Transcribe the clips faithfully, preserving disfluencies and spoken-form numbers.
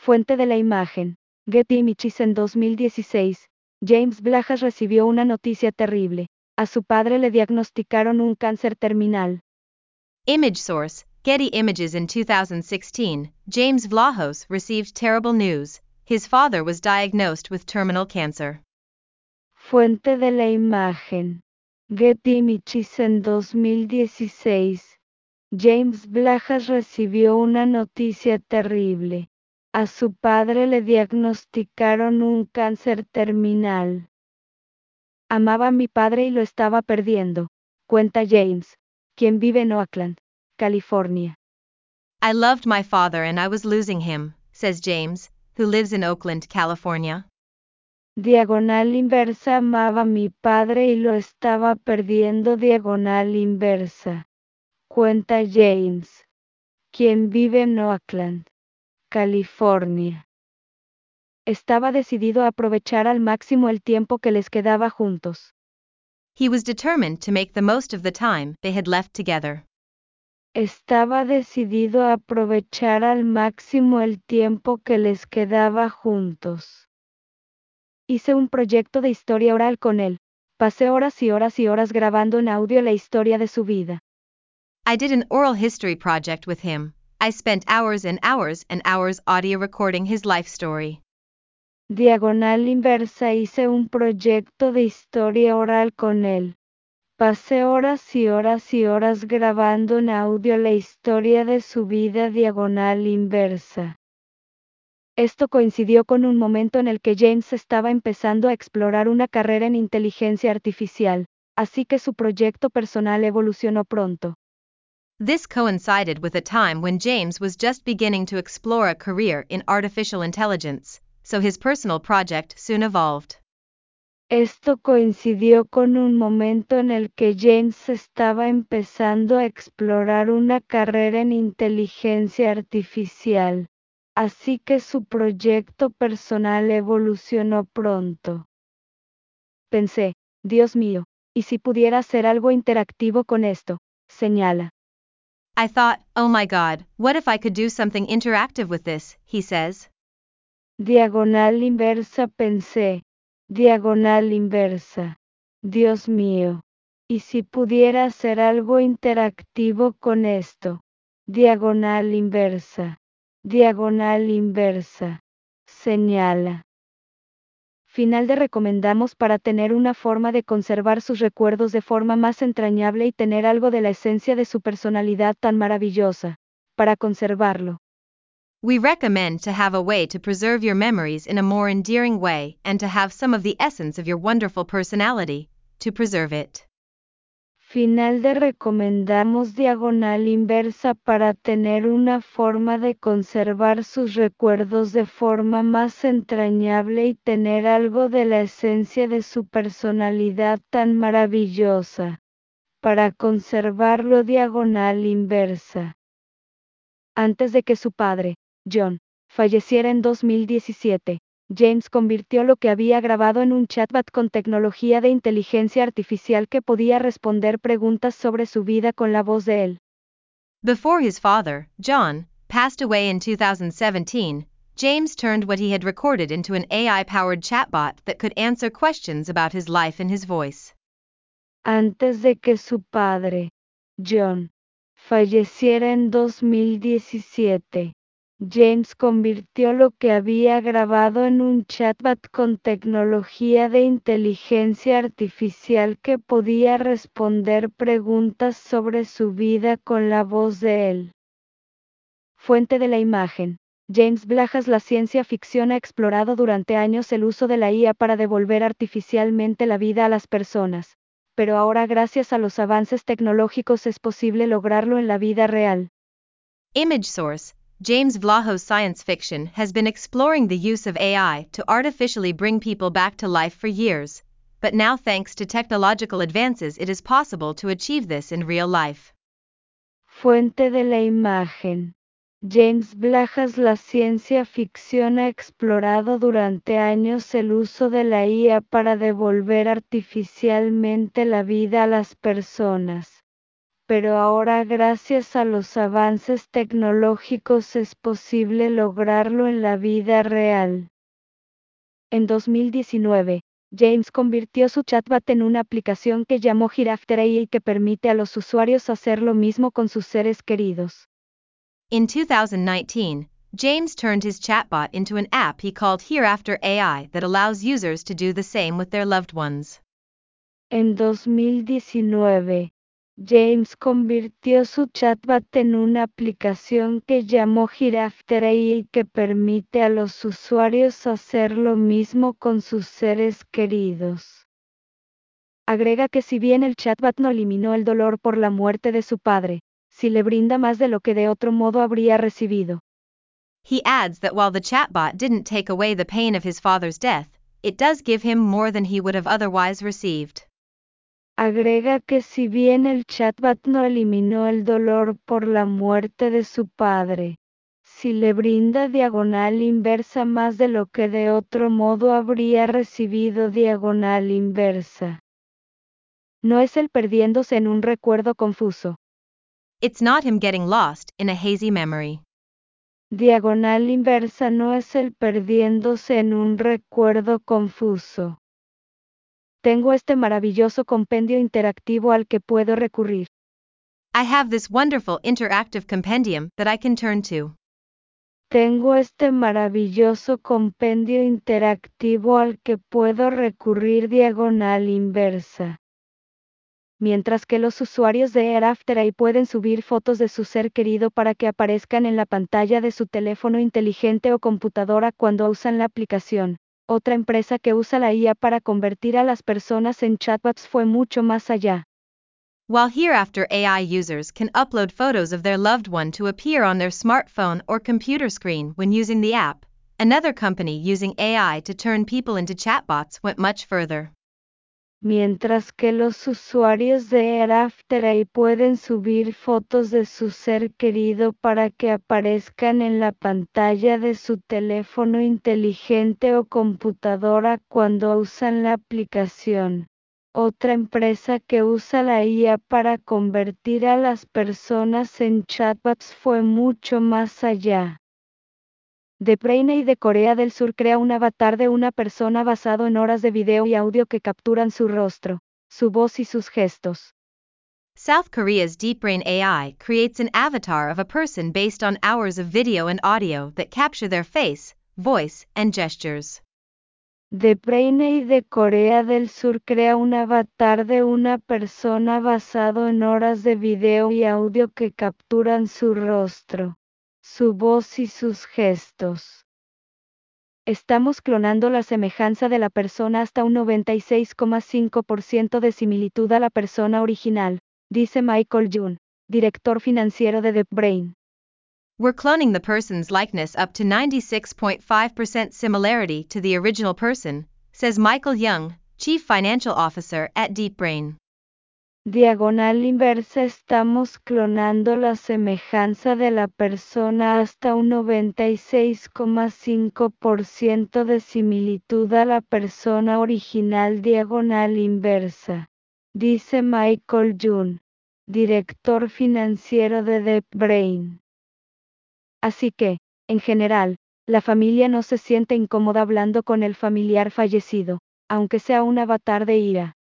Fuente de la imagen. Getty Images. En dos mil dieciséis, James Blajas recibió una noticia terrible. A su padre le diagnosticaron un cáncer terminal. Image source, Getty Images. In two thousand sixteen, James Vlahos received terrible news. His father was diagnosed with terminal cancer. Fuente de la imagen. Getty Images. En dos mil dieciséis, James Blajas recibió una noticia terrible. A su padre le diagnosticaron un cáncer terminal. Amaba a mi padre y lo estaba perdiendo, cuenta James, quien vive en Oakland, California. I loved my father and I was losing him, says James, who lives in Oakland, California. Diagonal inversa. Amaba a mi padre y lo estaba perdiendo. Diagonal inversa. Cuenta James, quien vive en Oakland, California. Estaba decidido a aprovechar al máximo el tiempo que les quedaba juntos. He was determined to make the most of the time they had left together. Estaba decidido a aprovechar al máximo el tiempo que les quedaba juntos. Hice un proyecto de historia oral con él. Pasé horas y horas y horas grabando en audio la historia de su vida. I did an oral history project with him. I spent hours and hours and hours audio recording his life story. Diagonal inversa. Hice un proyecto de historia oral con él. Pasé horas y horas y horas grabando en audio la historia de su vida. Diagonal inversa. Esto coincidió con un momento en el que James estaba empezando a explorar una carrera en inteligencia artificial, así que su proyecto personal evolucionó pronto. This coincided with a time when James was just beginning to explore a career in artificial intelligence, so his personal project soon evolved. Esto coincidió con un momento en el que James estaba empezando a explorar una carrera en inteligencia artificial, así que su proyecto personal evolucionó pronto. Pensé, Dios mío, ¿y si pudiera hacer algo interactivo con esto? Señala. I thought, oh my God, what if I could do something interactive with this, he says. Diagonal inversa. Pensé, diagonal inversa. Dios mío, ¿y si pudiera hacer algo interactivo con esto? Diagonal inversa. Diagonal inversa. Señala. Final de recomendamos para tener una forma de conservar sus recuerdos de forma más entrañable y tener algo de la esencia de su personalidad tan maravillosa, para conservarlo. We recommend to have a way to preserve your memories in a more endearing way and to have some of the essence of your wonderful personality, to preserve it. Final de recomendamos diagonal inversa para tener una forma de conservar sus recuerdos de forma más entrañable y tener algo de la esencia de su personalidad tan maravillosa, para conservarlo. Diagonal inversa. Antes de que su padre, John, falleciera en dos mil diecisiete, James convirtió lo que había grabado en un chatbot con tecnología de inteligencia artificial que podía responder preguntas sobre su vida con la voz de él. Before his father, John, passed away in two thousand seventeen, James turned what he had recorded into an A I-powered chatbot that could answer questions about his life in his voice. Antes de que su padre, John, falleciera en dos mil diecisiete, James convirtió lo que había grabado en un chatbot con tecnología de inteligencia artificial que podía responder preguntas sobre su vida con la voz de él. Fuente de la imagen. James Blajas. La ciencia ficción ha explorado durante años el uso de la I A para devolver artificialmente la vida a las personas, pero ahora gracias a los avances tecnológicos es posible lograrlo en la vida real. Image source, James Vlahos. Science fiction has been exploring the use of A I to artificially bring people back to life for years, but now thanks to technological advances it is possible to achieve this in real life. Fuente de la imagen. James Blajas. La ciencia ficción ha explorado durante años el uso de la I A para devolver artificialmente la vida a las personas, pero ahora gracias a los avances tecnológicos es posible lograrlo en la vida real. En dos mil diecinueve, James convirtió su chatbot en una aplicación que llamó Hereafter A I y que permite a los usuarios hacer lo mismo con sus seres queridos. In two thousand nineteen, James turned his chatbot into an app he called Hereafter A I that allows users to do the same with their loved ones. En dos mil diecinueve, James convirtió su chatbot en una aplicación que llamó Hereafter A I y que permite a los usuarios hacer lo mismo con sus seres queridos. Agrega que si bien el chatbot no eliminó el dolor por la muerte de su padre, sí le brinda más de lo que de otro modo habría recibido. He adds that while the chatbot didn't take away the pain of his father's death, it does give him more than he would have otherwise received. Agrega que si bien el chatbot no eliminó el dolor por la muerte de su padre, sí le brinda diagonal inversa más de lo que de otro modo habría recibido diagonal inversa. No es él perdiéndose en un recuerdo confuso. It's not him getting lost in a hazy memory. Diagonal inversa no es él perdiéndose en un recuerdo confuso. Tengo este maravilloso compendio interactivo al que puedo recurrir. I have this wonderful interactive compendium that I can turn to. Tengo este maravilloso compendio interactivo al que puedo recurrir diagonal inversa. Mientras que los usuarios de Hereafter A I pueden subir fotos de su ser querido para que aparezcan en la pantalla de su teléfono inteligente o computadora cuando usan la aplicación, otra empresa que usa la I A para convertir a las personas en chatbots fue mucho más allá. While Hereafter A I users can upload photos of their loved one to appear on their smartphone or computer screen when using the app, another company using A I to turn people into chatbots went much further. Mientras que los usuarios de Hereafter A I pueden subir fotos de su ser querido para que aparezcan en la pantalla de su teléfono inteligente o computadora cuando usan la aplicación. Otra empresa que usa la I A para convertir a las personas en chatbots fue mucho más allá. DeepBrain A I de Corea del Sur crea un avatar de una persona basado en horas de video y audio que capturan su rostro, su voz y sus gestos. South Korea's DeepBrain A I creates an avatar of a person based on hours of video and audio that capture their face, voice, and gestures. DeepBrain A I de Corea del Sur crea un avatar de una persona basado en horas de video y audio que capturan su rostro, su voz y sus gestos. Estamos clonando la semejanza de la persona hasta un noventa y seis coma cinco por ciento de similitud a la persona original, dice Michael Young, director financiero de DeepBrain. We're cloning the person's likeness up to ninety-six point five percent similarity to the original person, says Michael Young, Chief Financial Officer at DeepBrain. Diagonal inversa estamos clonando la semejanza de la persona hasta un noventa y seis coma cinco por ciento de similitud a la persona original diagonal inversa, dice Michael Young, director financiero de DeepBrain. Así que, en general, la familia no se siente incómoda hablando con el familiar fallecido, aunque sea un avatar de I A.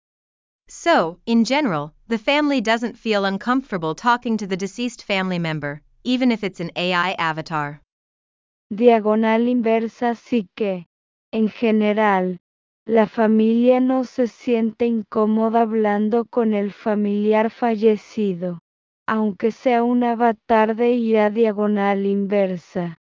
So, in general, the family doesn't feel uncomfortable talking to the deceased family member, even if it's an A I avatar. Diagonal inversa sí que, en general, la familia no se siente incómoda hablando con el familiar fallecido, aunque sea un avatar de I A diagonal inversa.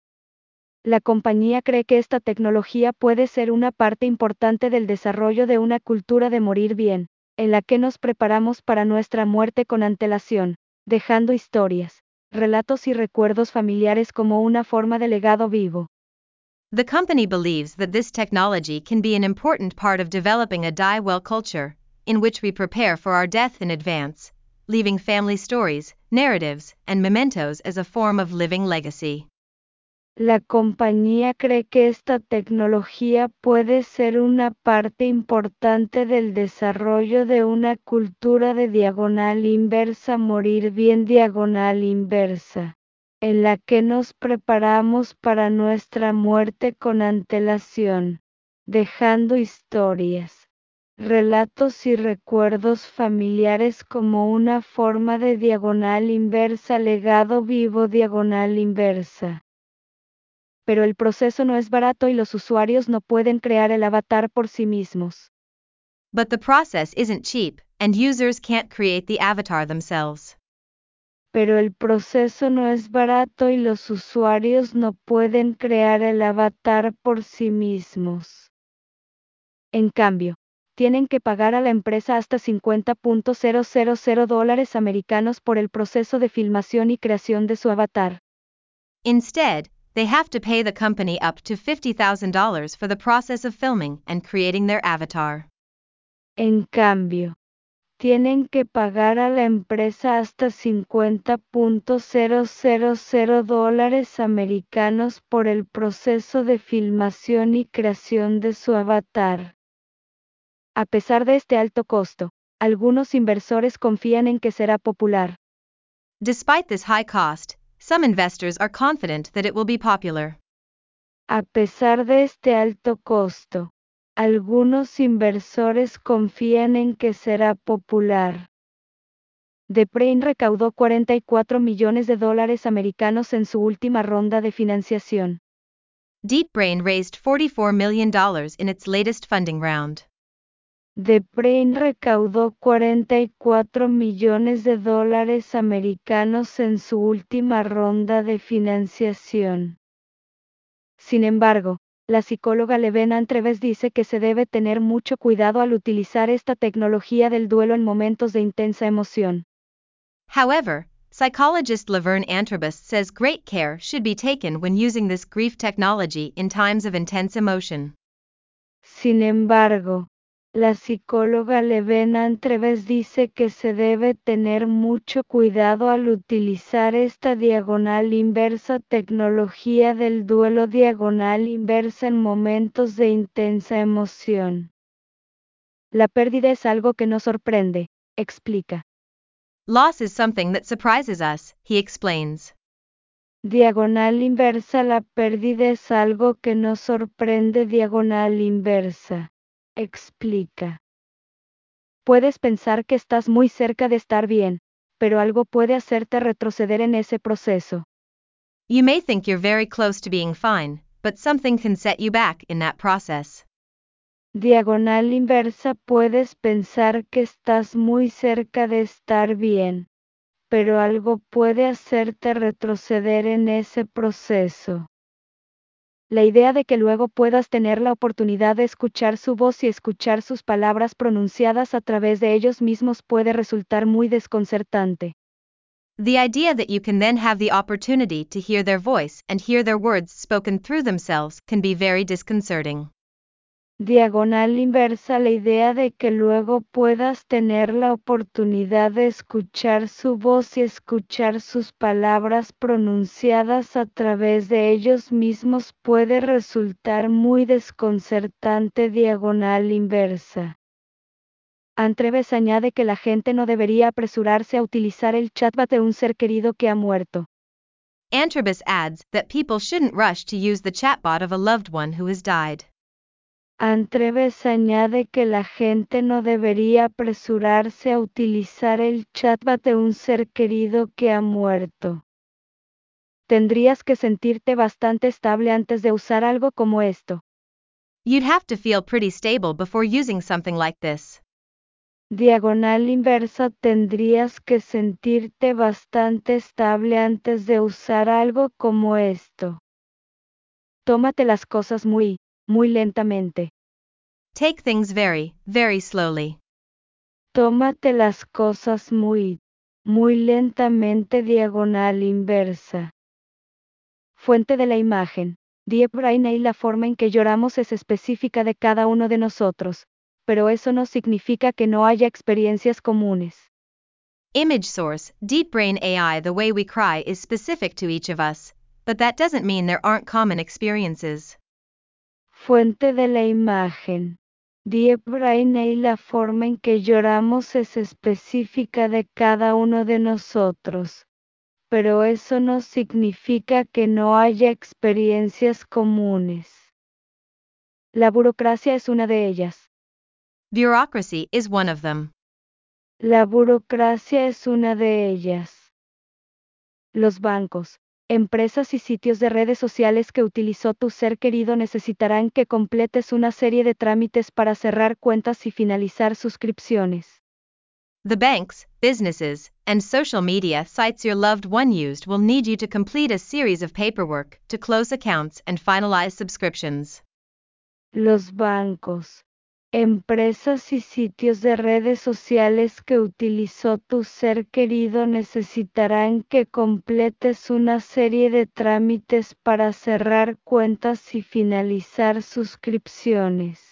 La compañía cree que esta tecnología puede ser una parte importante del desarrollo de una cultura de morir bien, en la que nos preparamos para nuestra muerte con antelación, dejando historias, relatos y recuerdos familiares como una forma de legado vivo. The company believes that this technology can be an important part of developing a die well culture, in which we prepare for our death in advance, leaving family stories, narratives, and mementos as a form of living legacy. La compañía cree que esta tecnología puede ser una parte importante del desarrollo de una cultura de diagonal inversa, morir bien diagonal inversa, en la que nos preparamos para nuestra muerte con antelación, dejando historias, relatos y recuerdos familiares como una forma de diagonal inversa, legado vivo diagonal inversa. Pero el proceso no es barato y los usuarios no pueden crear el avatar por sí mismos. But the process isn't cheap, and users can't create the avatar themselves. Pero el proceso no es barato y los usuarios no pueden crear el avatar por sí mismos. En cambio, tienen que pagar a la empresa hasta cincuenta mil dólares americanos por el proceso de filmación y creación de su avatar. Instead, they have to pay the company up to fifty thousand dollars for the process of filming and creating their avatar. En cambio, tienen que pagar a la empresa hasta cincuenta mil dólares americanos por el proceso de filmación y creación de su avatar. A pesar de este alto costo, algunos inversores confían en que será popular. Despite this high cost, some investors are confident that it will be popular. A pesar de este alto costo, algunos inversores confían en que será popular. DeepBrain recaudó cuarenta y cuatro millones de dólares americanos en su última ronda de financiación. DeepBrain raised forty-four million dollars in its latest funding round. DeepBrain recaudó cuarenta y cuatro millones de dólares americanos en su última ronda de financiación. Sin embargo, la psicóloga Levena Antreves dice que se debe tener mucho cuidado al utilizar esta tecnología del duelo en momentos de intensa emoción. However, psychologist Laverne Antrebus says great care should be taken when using this grief technology in times of intense emotion. Sin embargo, la psicóloga Levena Antreves dice que se debe tener mucho cuidado al utilizar esta diagonal inversa tecnología del duelo diagonal inversa en momentos de intensa emoción. La pérdida es algo que nos sorprende, explica. Loss is something that surprises us, he explains. Diagonal inversa. La pérdida es algo que nos sorprende. Diagonal inversa, explica. Puedes pensar que estás muy cerca de estar bien, pero algo puede hacerte retroceder en ese proceso. You may think you're very close to being fine, but something can set you back in that process. Diagonal inversa. Puedes pensar que estás muy cerca de estar bien, pero algo puede hacerte retroceder en ese proceso. La idea de que luego puedas tener la oportunidad de escuchar su voz y escuchar sus palabras pronunciadas a través de ellos mismos puede resultar muy desconcertante. The idea that you can then have the opportunity to hear their voice and hear their words spoken through themselves can be very disconcerting. Diagonal inversa. La idea de que luego puedas tener la oportunidad de escuchar su voz y escuchar sus palabras pronunciadas a través de ellos mismos puede resultar muy desconcertante. Diagonal inversa. Antreves añade que la gente no debería apresurarse a utilizar el chatbot de un ser querido que ha muerto. Antrebus adds that people shouldn't rush to use the chatbot of a loved one who has died. Antreves añade que la gente no debería apresurarse a utilizar el chatbot de un ser querido que ha muerto. Tendrías que sentirte bastante estable antes de usar algo como esto. You'd have to feel pretty stable before using something like this. Diagonal inversa. Tendrías que sentirte bastante estable antes de usar algo como esto. Tómate las cosas muy, muy lentamente. Take things very, very slowly. Tómate las cosas muy, muy lentamente. Diagonal inversa. Fuente de la imagen. DeepBrain. Y la forma en que lloramos es específica de cada uno de nosotros, pero eso no significa que no haya experiencias comunes. Image source, DeepBrain A I. The way we cry is specific to each of us, But that doesn't mean there aren't common experiences. Fuente de la imagen. Die Braine y la forma en que lloramos es específica de cada uno de nosotros, pero eso no significa que no haya experiencias comunes. La burocracia es una de ellas. Bureaucracy is one of them. La burocracia es una de ellas. Los bancos, empresas y sitios de redes sociales que utilizó tu ser querido necesitarán que completes una serie de trámites para cerrar cuentas y finalizar suscripciones. The banks, businesses, and social media sites your loved one used will need you to complete a series of paperwork to close accounts and finalize subscriptions. Los bancos, empresas y sitios de redes sociales que utilizó tu ser querido necesitarán que completes una serie de trámites para cerrar cuentas y finalizar suscripciones.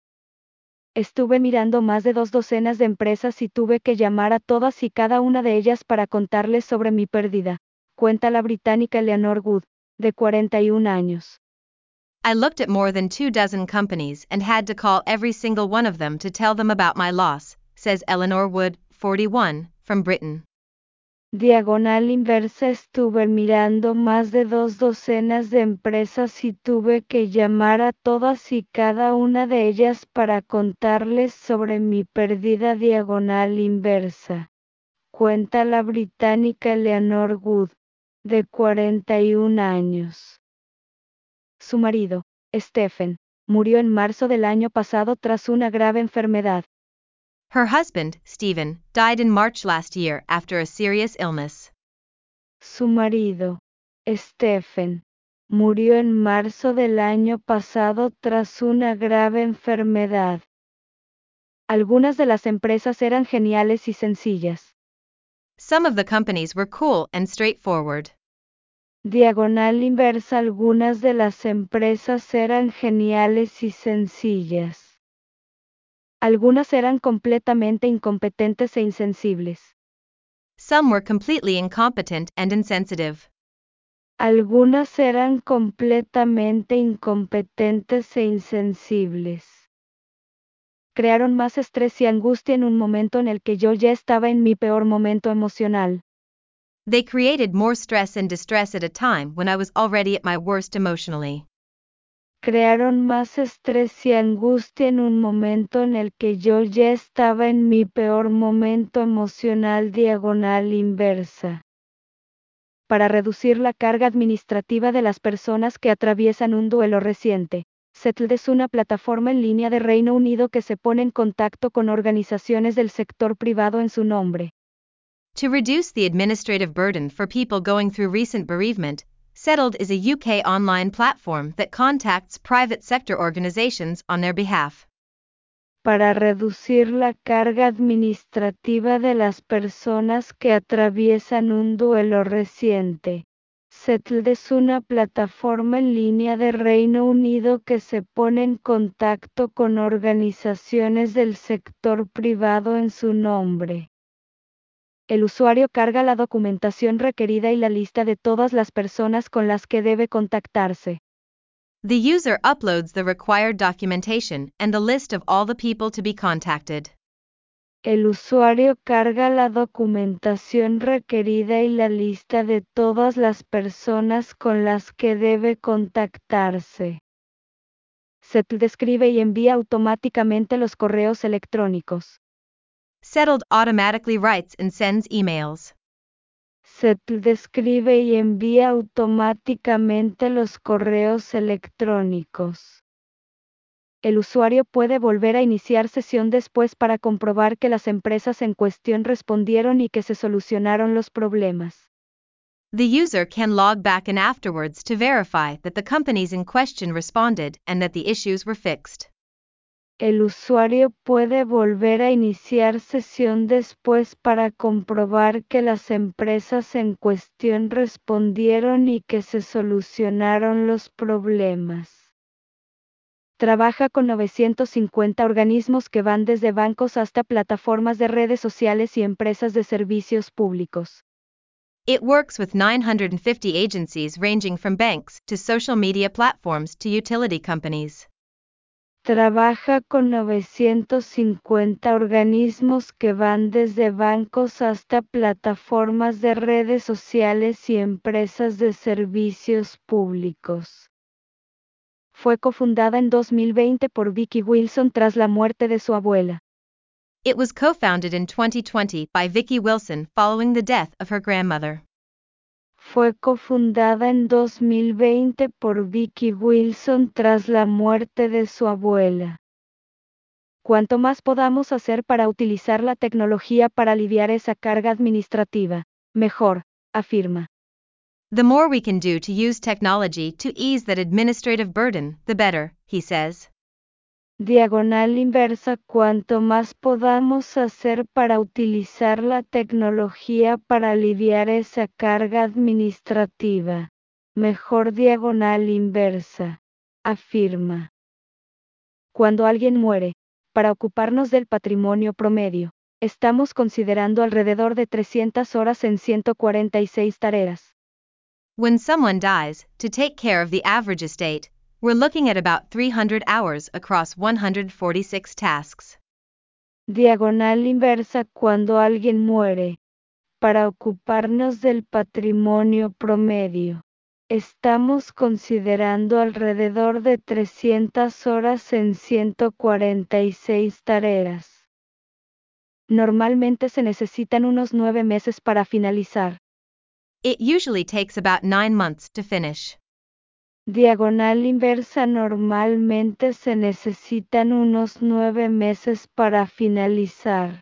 Estuve mirando más de dos docenas de empresas y tuve que llamar a todas y cada una de ellas para contarles sobre mi pérdida, cuenta la británica Eleanor Wood, de cuarenta y un años. I looked at more than two dozen companies and had to call every single one of them to tell them about my loss, says Eleanor Wood, forty-one, from Britain. Diagonal inversa. Estuve mirando más de dos docenas de empresas y tuve que llamar a todas y cada una de ellas para contarles sobre mi pérdida. Diagonal inversa. Cuenta la británica Eleanor Wood, de cuarenta y un años. Su marido, Stephen, murió en marzo del año pasado tras una grave enfermedad. Her husband, Stephen, died in March last year after a serious illness. Su marido, Stephen, murió en marzo del año pasado tras una grave enfermedad. Algunas de las empresas eran geniales y sencillas. Some of the companies were cool and straightforward. Diagonal inversa. Algunas de las empresas eran geniales y sencillas. Algunas eran completamente incompetentes e insensibles. Some were completely incompetent and insensitive. Algunas eran completamente incompetentes e insensibles. Crearon más estrés y angustia en un momento en el que yo ya estaba en mi peor momento emocional. They created more stress and distress at a time when I was already at my worst emotionally. Crearon más estrés y angustia en un momento en el que yo ya estaba en mi peor momento emocional. Diagonal inversa. Para reducir la carga administrativa de las personas que atraviesan un duelo reciente, Settled es una plataforma en línea de Reino Unido que se pone en contacto con organizaciones del sector privado en su nombre. To reduce the administrative burden for people going through recent bereavement, Settled is a U K online platform that contacts private sector organizations on their behalf. Para reducir la carga administrativa de las personas que atraviesan un duelo reciente, Settled es una plataforma en línea de Reino Unido que se pone en contacto con organizaciones del sector privado en su nombre. El usuario carga la documentación requerida y la lista de todas las personas con las que debe contactarse. The user uploads the required documentation and the list of all the people to be contacted. El usuario carga la documentación requerida y la lista de todas las personas con las que debe contactarse. Settled escribe y envía automáticamente los correos electrónicos. Settled automatically writes and sends emails. Settled escribe y envía automáticamente los correos electrónicos. El usuario puede volver a iniciar sesión después para comprobar que las empresas en cuestión respondieron y que se solucionaron los problemas. The user can log back in afterwards to verify that the companies in question responded and that the issues were fixed. El usuario puede volver a iniciar sesión después para comprobar que las empresas en cuestión respondieron y que se solucionaron los problemas. Trabaja con novecientos cincuenta organismos que van desde bancos hasta plataformas de redes sociales y empresas de servicios públicos. It works with nine hundred fifty agencies ranging from banks to social media platforms to utility companies. Trabaja con novecientos cincuenta organismos que van desde bancos hasta plataformas de redes sociales y empresas de servicios públicos. Fue cofundada en dos mil veinte por Vicki Wilson tras la muerte de su abuela. It was co-founded in twenty twenty by Vicki Wilson following the death of her grandmother. Fue cofundada en dos mil veinte por Vicki Wilson tras la muerte de su abuela. Cuanto más podamos hacer para utilizar la tecnología para aliviar esa carga administrativa, mejor, afirma. The more we can do to use technology to ease that administrative burden, the better, he says. Diagonal inversa. Cuanto más podamos hacer para utilizar la tecnología para aliviar esa carga administrativa, mejor. Diagonal inversa, afirma. Cuando alguien muere, para ocuparnos del patrimonio promedio, estamos considerando alrededor de trescientas horas en ciento cuarenta y seis tareas. When someone dies, to take care of the average estate, we're looking at about three hundred hours across one hundred forty-six tasks. Diagonal inversa. Cuando alguien muere, para ocuparnos del patrimonio promedio, estamos considerando alrededor de trescientas horas en ciento cuarenta y seis tareas. Normalmente se necesitan unos nueve meses para finalizar. It usually takes about nine months to finish. Diagonal inversa. Normalmente se necesitan unos nueve meses para finalizar.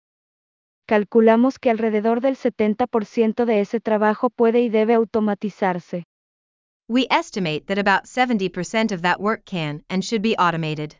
Calculamos que alrededor del setenta por ciento de ese trabajo puede y debe automatizarse. We estimate that about seventy percent of that work can and should be automated.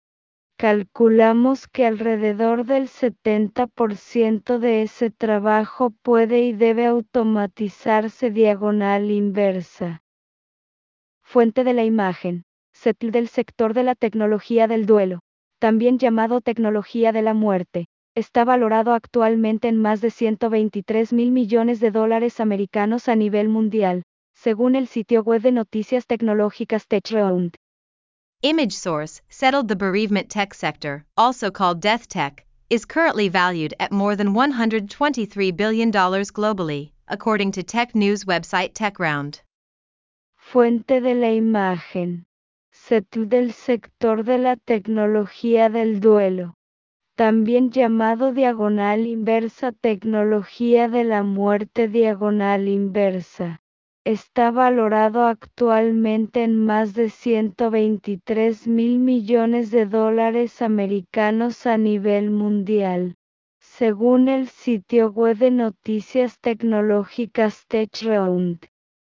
Calculamos que alrededor del setenta por ciento de ese trabajo puede y debe automatizarse. Diagonal inversa. Fuente de la imagen. C E T L del sector de la tecnología del duelo, también llamado tecnología de la muerte, está valorado actualmente en más de ciento veintitrés mil millones de dólares americanos a nivel mundial, según el sitio web de noticias tecnológicas TechRound. Image Source settled the bereavement tech sector, also called death tech, is currently valued at more than one hundred twenty-three billion dollars globally, according to tech news website TechRound. Fuente de la imagen. C E T L del sector de la tecnología del duelo, también llamado diagonal inversa tecnología de la muerte. Diagonal inversa. Está valorado actualmente en más de ciento veintitrés mil millones de dólares americanos a nivel mundial, según el sitio web de noticias tecnológicas TechRound.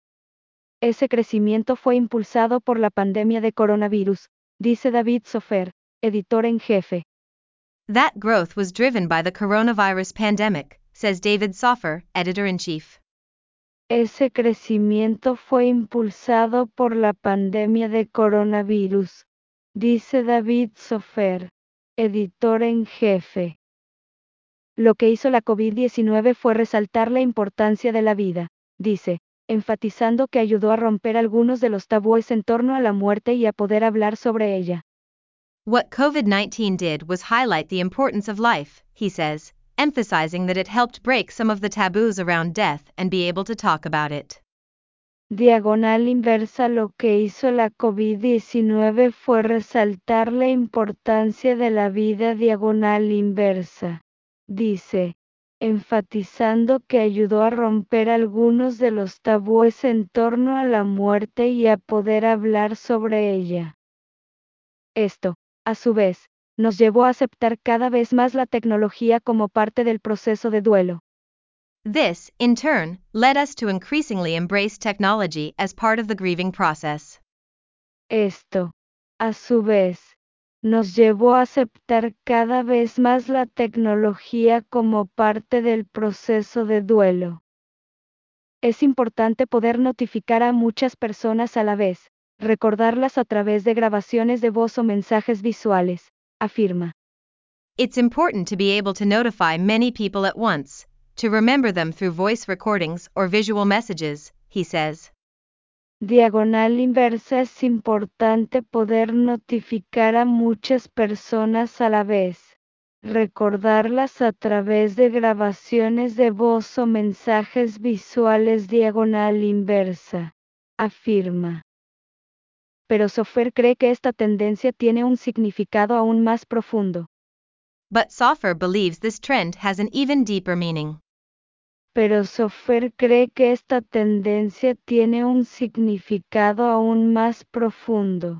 Ese crecimiento fue impulsado por la pandemia de coronavirus, dice David Sofer, editor en jefe. That growth was driven by the coronavirus pandemic, says David Sofer, editor-in-chief. Ese crecimiento fue impulsado por la pandemia de coronavirus, dice David Sofer, editor en jefe. Lo que hizo la COVID diecinueve fue resaltar la importancia de la vida, dice, enfatizando que ayudó a romper algunos de los tabúes en torno a la muerte y a poder hablar sobre ella. What COVID nineteen did was highlight the importance of life, he says, emphasizing that it helped break some of the taboos around death and be able to talk about it. Diagonal inversa. Lo que hizo la COVID diecinueve fue resaltar la importancia de la vida. Diagonal inversa, dice, enfatizando que ayudó a romper algunos de los tabúes en torno a la muerte y a poder hablar sobre ella. Esto, a su vez, nos llevó a aceptar cada vez más la tecnología como parte del proceso de duelo. This, in turn, led us to increasingly embrace technology as part of the grieving process. Esto, a su vez, nos llevó a aceptar cada vez más la tecnología como parte del proceso de duelo. Es importante poder notificar a muchas personas a la vez, recordarlas a través de grabaciones de voz o mensajes visuales, afirma. It's important to be able to notify many people at once, to remember them through voice recordings or visual messages, he says. Diagonal inversa es importante poder notificar a muchas personas a la vez, recordarlas a través de grabaciones de voz o mensajes visuales diagonal inversa, afirma. Pero Sofer cree que esta tendencia tiene un significado aún más profundo. But Sofer believes this trend has an even deeper meaning. Pero Sofer cree que esta tendencia tiene un significado aún más profundo.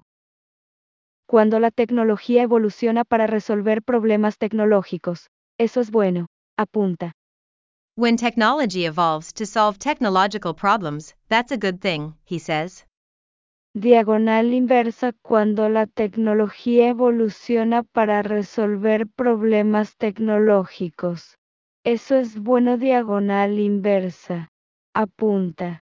Cuando la tecnología evoluciona para resolver problemas tecnológicos, eso es bueno, apunta. When technology evolves to solve technological problems, that's a good thing, he says. Diagonal inversa. Cuando la tecnología evoluciona para resolver problemas tecnológicos, eso es bueno. Diagonal inversa, apunta.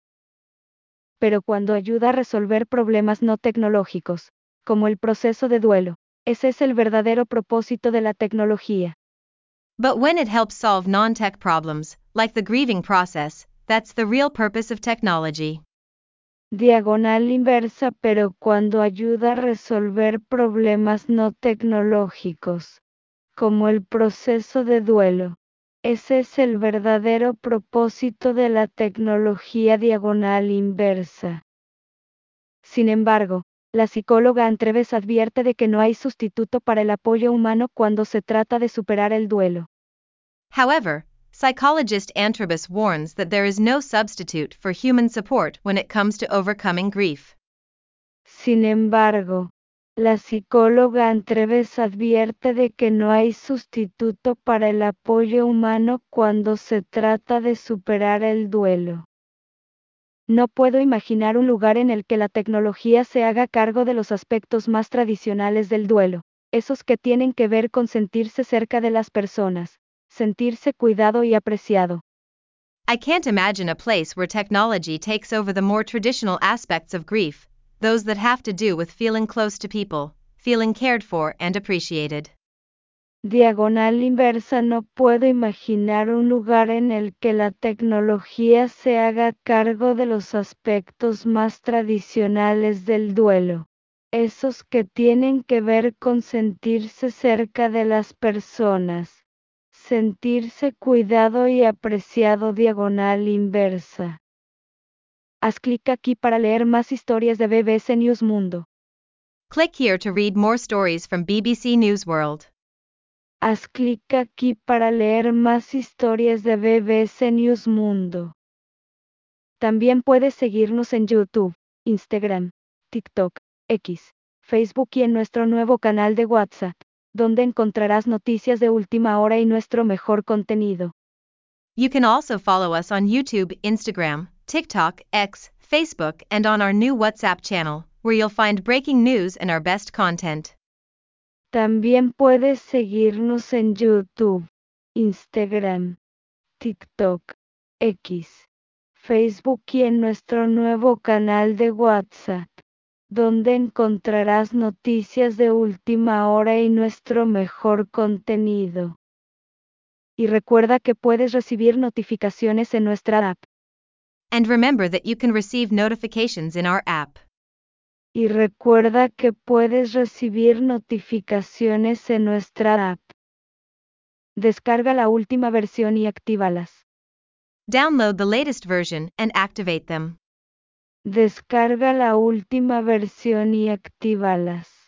Pero cuando ayuda a resolver problemas no tecnológicos, como el proceso de duelo, ese es el verdadero propósito de la tecnología. But when it helps solve non-tech problems, like the grieving process, that's the real purpose of technology. Diagonal inversa. Pero cuando ayuda a resolver problemas no tecnológicos, como el proceso de duelo, ese es el verdadero propósito de la tecnología. Diagonal inversa. Sin embargo, la psicóloga Antreves advierte de que no hay sustituto para el apoyo humano cuando se trata de superar el duelo. However, psychologist Antrobus warns that there is no substitute for human support when it comes to overcoming grief. Sin embargo, la psicóloga Antreves advierte de que no hay sustituto para el apoyo humano cuando se trata de superar el duelo. No puedo imaginar un lugar en el que la tecnología se haga cargo de los aspectos más tradicionales del duelo, esos que tienen que ver con sentirse cerca de las personas, sentirse cuidado y apreciado. I can't imagine a place where technology takes over the more traditional aspects of grief, those that have to do with feeling close to people, feeling cared for and appreciated. Diagonal inversa. No puedo imaginar un lugar en el que la tecnología se haga cargo de los aspectos más tradicionales del duelo, esos que tienen que ver con sentirse cerca de las personas, sentirse cuidado y apreciado. Diagonal inversa. Haz clic aquí para leer más historias de B B C News Mundo. Click here to read more stories from B B C News World. Haz clic aquí para leer más historias de B B C News Mundo. También puedes seguirnos en YouTube, Instagram, TikTok, X, Facebook y en nuestro nuevo canal de WhatsApp, donde encontrarás noticias de última hora y nuestro mejor contenido. You can also follow us on YouTube, Instagram, TikTok, X, Facebook, and on our new WhatsApp channel, where you'll find breaking news and our best content. También puedes seguirnos en YouTube, Instagram, TikTok, X, Facebook y en nuestro nuevo canal de WhatsApp, donde encontrarás noticias de última hora y nuestro mejor contenido. Y recuerda que puedes recibir notificaciones en nuestra app. And remember that you can receive notifications in our app. Y recuerda que puedes recibir notificaciones en nuestra app. Descarga la última versión y actívalas. Download the latest version and activate them. Descarga la última versión y actívalas.